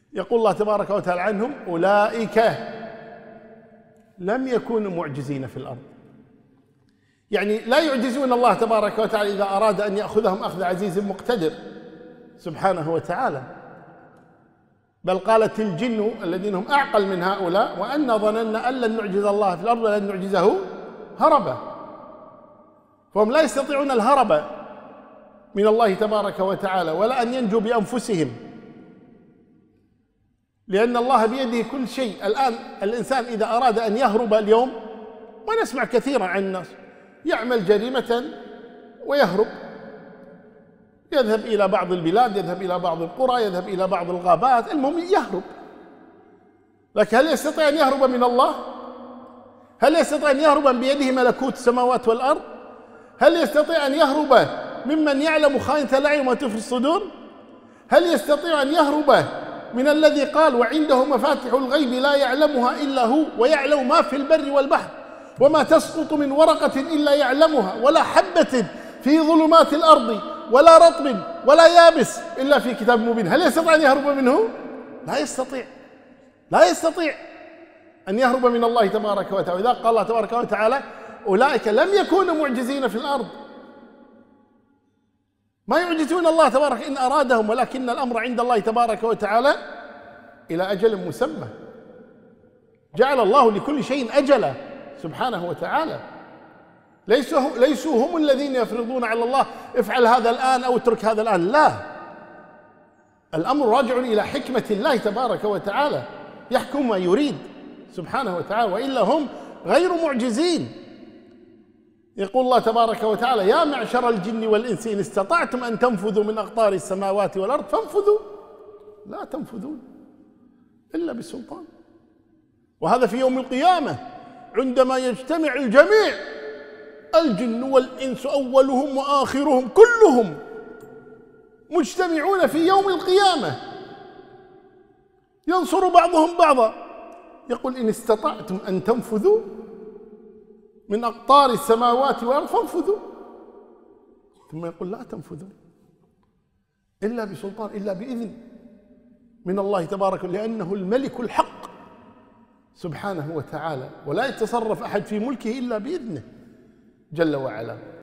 يقول الله تبارك وتعالى عنهم: أولئك لم يكونوا معجزين في الأرض. يعني لا يعجزون الله تبارك وتعالى إذا أراد أن يأخذهم أخذ عزيز مقتدر سبحانه وتعالى. بل قالت الجن الذين هم أعقل من هؤلاء: وأنا ظننا أن لن نعجز الله في الأرض ولن نعجزه هربا. فهم لا يستطيعون الهرب من الله تبارك وتعالى ولا أن ينجوا بأنفسهم، لأن الله بيده كل شيء. الآن الإنسان إذا أراد أن يهرب اليوم، ونسمع كثيرا عن الناس يعمل جريمة ويهرب، يذهب إلى بعض البلاد، يذهب إلى بعض القرى، يذهب إلى بعض الغابات، المهم يهرب. لكن هل يستطيع أن يهرب من الله؟ هل يستطيع أن يهرب بيده ملكوت السماوات والأرض؟ هل يستطيع أن يهرب ممن يعلم خائنة الأعين وما تخفي الصدور؟ هل يستطيع أن يهرب من الذي قال: وعنده مفاتح الغيب لا يعلمها إلا هو ويعلم ما في البر والبحر وما تسقط من ورقة إلا يعلمها ولا حبة في ظلمات الأرض ولا رطب ولا يابس إلا في كتاب مبين؟ هل يستطيع أن يهرب منه؟ لا يستطيع، لا يستطيع أن يهرب من الله تبارك وتعالى. إذا قال الله تبارك وتعالى: أولئك لم يكونوا معجزين في الأرض. ما يعجزون الله تبارك إن أرادهم، ولكن الأمر عند الله تبارك وتعالى إلى أجل مسمى. جعل الله لكل شيء أجلا سبحانه وتعالى. ليسوا هم الذين يفرضون على الله: افعل هذا الآن أو اترك هذا الآن. لا، الأمر راجع إلى حكمة الله تبارك وتعالى، يحكم ما يريد سبحانه وتعالى، وإلا هم غير معجزين. يقول الله تبارك وتعالى: يا معشر الجن والإنس إن استطعتم أن تنفذوا من أقطار السماوات والأرض فانفذوا لا تنفذون إلا بسلطان. وهذا في يوم القيامة عندما يجتمع الجميع، الجن والإنس أولهم وآخرهم كلهم مجتمعون في يوم القيامة، ينصر بعضهم بعضا. يقول: إن استطعتم أن تنفذوا من أقطار السماوات والأرض فانفذوا. ثم يقول: لا تنفذون إلا بسلطان، إلا بإذن من الله تبارك، لأنه الملك الحق سبحانه وتعالى، ولا يتصرف أحد في ملكه إلا بإذنه جل وعلا.